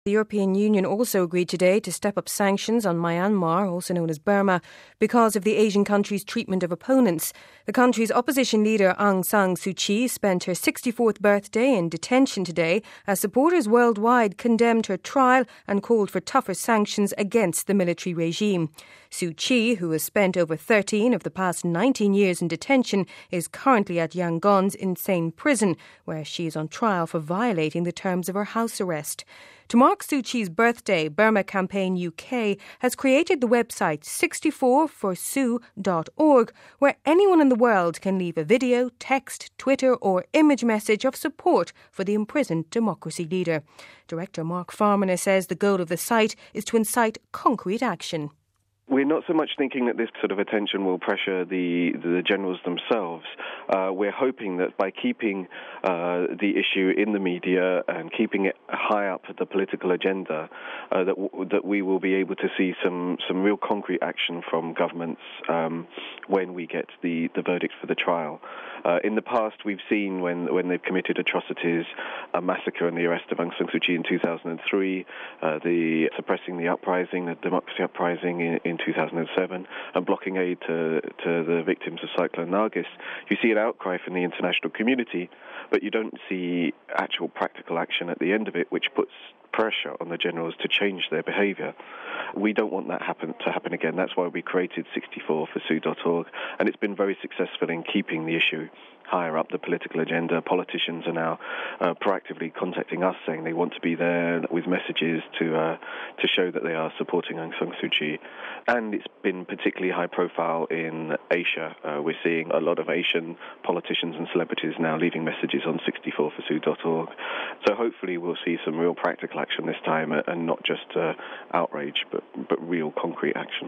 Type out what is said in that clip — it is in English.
The European Union also agreed today to step up sanctions on Myanmar, also known as Burma, because of the Asian country's treatment of opponents. The country's opposition leader Aung San Suu Kyi spent her 64th birthday in detention today as supporters worldwide condemned her trial and called for tougher sanctions against the military regime. Suu Kyi, who has spent over 13 of the past 19 years in detention, is currently at Yangon's insane prison, where she is on trial for violating the terms of her house arrest. To mark Suu Kyi's birthday, Burma Campaign UK has created the website 64forsue.org, where anyone in the world can leave a video, text, Twitter or image message of support for the imprisoned democracy leader. Director Mark Farmaner says the goal of the site is to incite concrete action. We're not so much thinking that this sort of attention will pressure the generals themselves. We're hoping that by keeping the issue in the media and keeping it high up the political agenda, that we will be able to see some real concrete action from governments when we get the verdict for the trial. In the past, we've seen when they've committed atrocities, a massacre and the arrest of Aung San Suu Kyi in 2003, the suppressing the uprising, the democracy uprising in 2007, and blocking aid to the victims of Cyclone Nargis. You see an outcry from the international community, but you don't see actual practical action at the end of it, which puts pressure on the generals to change their behaviour. We don't want that to happen again. That's why we created 64forsue.org, and it's been very successful in keeping the issue higher up the political agenda. Politicians are now proactively contacting us, saying they want to be there with messages to show that they are supporting Aung San Suu Kyi. And it's been particularly high profile in Asia. We're seeing a lot of Asian politicians and celebrities now leaving messages on 64forsue.org. So hopefully we'll see some real practical action this time, and not just outrage, but real concrete action.